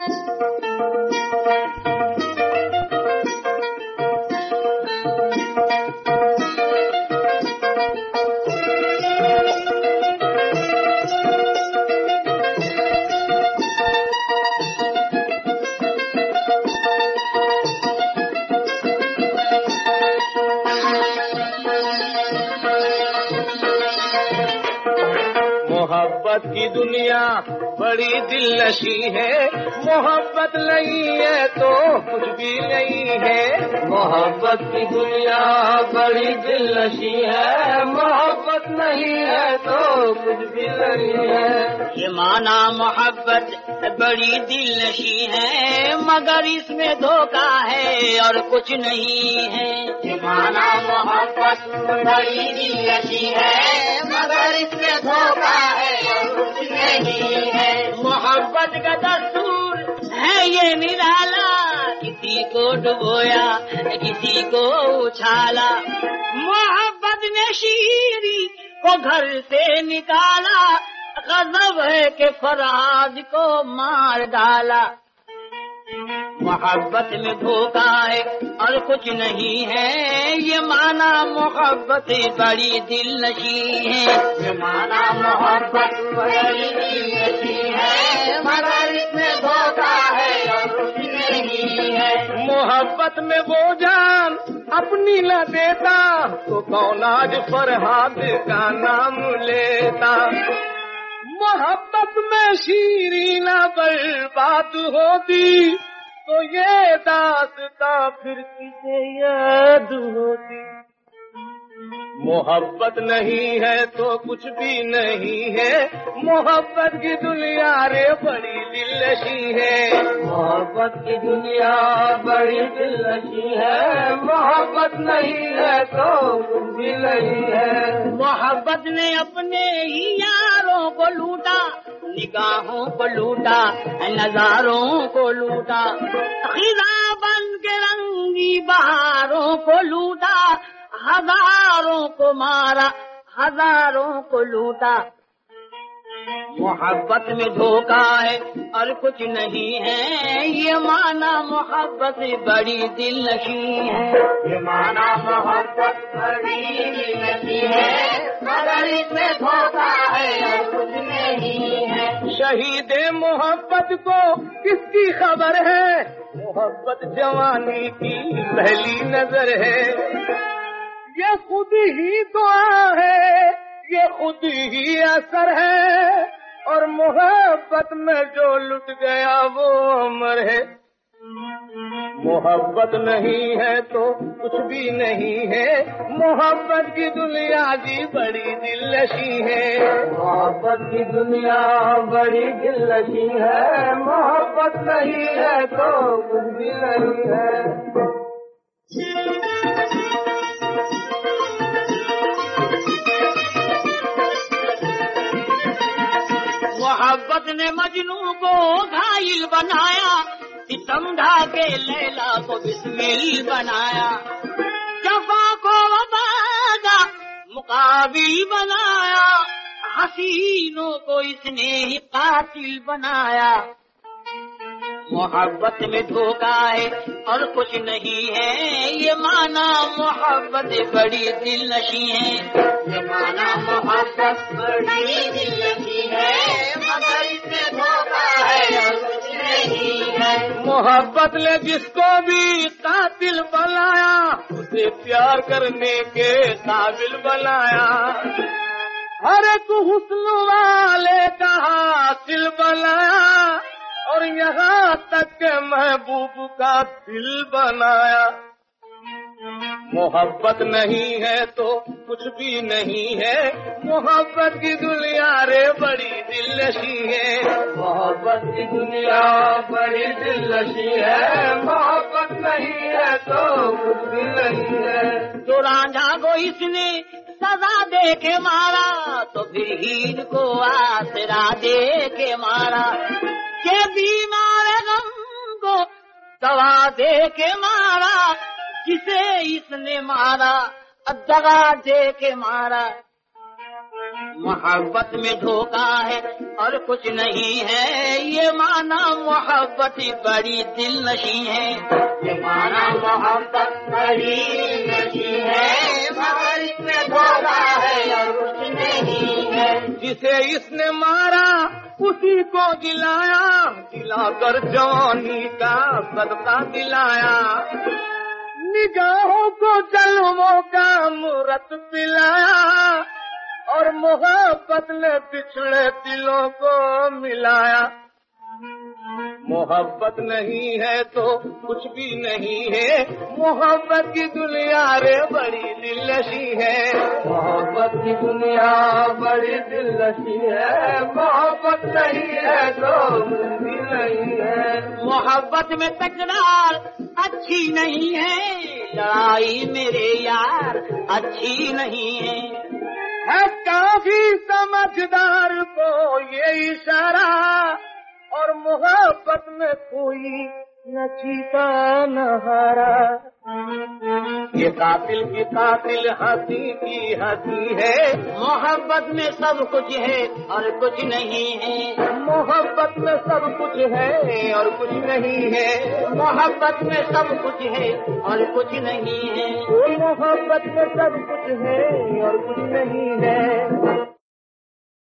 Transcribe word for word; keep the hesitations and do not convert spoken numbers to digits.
محبت کی دنیا بڑی دل نشی ہے، محبت نہیں ہے تو کچھ بھی نہیں ہے۔ محبت کی دنیا بڑی دل نشی ہے، محبت نہیں ہے تو کچھ بھی نہیں ہے۔ یہ مانا محبت بڑی دل نشی ہے، مگر اس میں دھوکہ ہے اور کچھ نہیں ہے۔ یہ مانا محبت بڑی دل نشی ہے، مگر اس میں دھوکہ ہے اور کچھ نہیں ہے۔ محبت کا دستور ہے یہ نرالا، کسی کو ڈبویا کسی کو اچھالا۔ محبت نے شیری کو گھر سے نکالا، غضب ہے کہ فرہاد کو مار ڈالا۔ محبت میں دھوکہ ہے اور کچھ نہیں ہے، یہ مانا محبت بڑی دل نشی ہے۔ یہ مانا محبت بڑی دل نشی ہے، مگر اس میں دھوکہ ہے اور کچھ نہیں ہے۔ محبت میں وہ جان اپنی نہ دیتا تو کون آج فرہاد کا نام لیتا۔ محبت میں شیریں نہ برباد ہوتی تو یہ داستاں پھر کسے یاد ہوتی۔ محبت نہیں ہے تو کچھ بھی نہیں ہے، محبت کی دنیا رے بڑی دل نشی ہے۔ محبت کی دنیا بڑی دل نشی ہے، محبت نہیں ہے تو کچھ بھی نہیں ہے۔ محبت نے اپنے ہی یاروں کو لوٹا، نگاہوں کو لوٹا، نظاروں کو لوٹا، خزاں بن کے رنگی بہاروں کو لوٹا، ہزاروں کو مارا ہزاروں کو لوٹا۔ محبت میں دھوکہ ہے اور کچھ نہیں ہے، یہ مانا محبت بڑی دل نشی ہے۔ یہ مانا محبت بڑی دل نشی ہے، مگر اس میں دھوکہ ہے اور کچھ نہیں ہے۔ شہید محبت کو کس کی خبر ہے، محبت جوانی کی پہلی نظر ہے۔ یہ خود ہی دعا ہے، یہ خود ہی اثر ہے، اور محبت میں جو لٹ گیا وہ عمر ہے۔ محبت نہیں ہے تو کچھ بھی نہیں ہے، محبت کی دنیا جی بڑی دل نشی ہے۔ محبت کی دنیا بڑی دل نشی ہے، محبت نہیں ہے تو کچھ بھی نہیں ہے۔ محبت نے مجنوں کو گھائل بنایا، ستم ڈھا کے لیلا کو بسمل بنایا، جفا کو وفا کا مقابل بنایا، حسینوں کو اس نے ہی قاتل بنایا۔ محبت میں دھوکہ ہے اور کچھ نہیں ہے، یہ مانا محبت بڑی دل نشی ہے۔ یہ مانا محبت بڑی دل نشی ہے، مگر اس میں دھوکہ ہے اور کچھ نہیں ہے۔ محبت نے جس کو بھی قاتل بنایا، اسے پیار کرنے کے قابل بنایا، ہر ایک حسن والے کا حاصل بنایا، اور یہاں تک کہ محبوب کا دل بنایا۔ محبت نہیں ہے تو کچھ بھی نہیں ہے، محبت کی دنیا رے بڑی دل نشی ہے۔ محبت کی دنیا بڑی دل نشی ہے، محبت نہیں ہے تو کچھ بھی نہیں ہے۔ تو رانجھا کو اس نے سزا دے کے مارا، تو پھر ہیر کو آسرا دے کے مارا، کہ بیمار غم کو دوا دے کے مارا، جسے اس نے مارا دغا دے کے مارا۔ محبت میں دھوکا ہے اور کچھ نہیں ہے، یہ مانا محبت بڑی دل نشیں ہے، یہ مانا محبت بڑی دل نشیں ہے، مگر اس میں دھوکا ہے اور کچھ نہیں ہے۔ جسے اس نے مارا اسی کو دلایا، دلا کر جوانی کا صدقہ دلایا، نگاہوں کو جلووں کا امرت پلایا، اور محبت نے بچھڑے دلوں کو ملایا۔ محبت نہیں ہے تو کچھ بھی نہیں ہے، محبت کی دنیا رے بڑی دلنشیں ہے، محبت کی دنیا بڑی دلنشیں ہے، محبت نہیں ہے تو کچھ بھی نہیں ہے۔ محبت میں تکرار اچھی نہیں ہے، لڑائی میرے یار اچھی نہیں ہے، ہے کافی سمجھدار کو یہ اشارہ، اور محبت میں کوئی نہ جیتا نہ ہارا۔ یہ قاتل کی قاتل ہنسی کی ہنسی ہے، محبت میں سب کچھ ہے اور کچھ نہیں ہے، محبت میں سب کچھ ہے اور کچھ نہیں ہے، محبت میں سب کچھ ہے اور کچھ نہیں ہے، محبت میں سب کچھ ہے اور کچھ نہیں ہے۔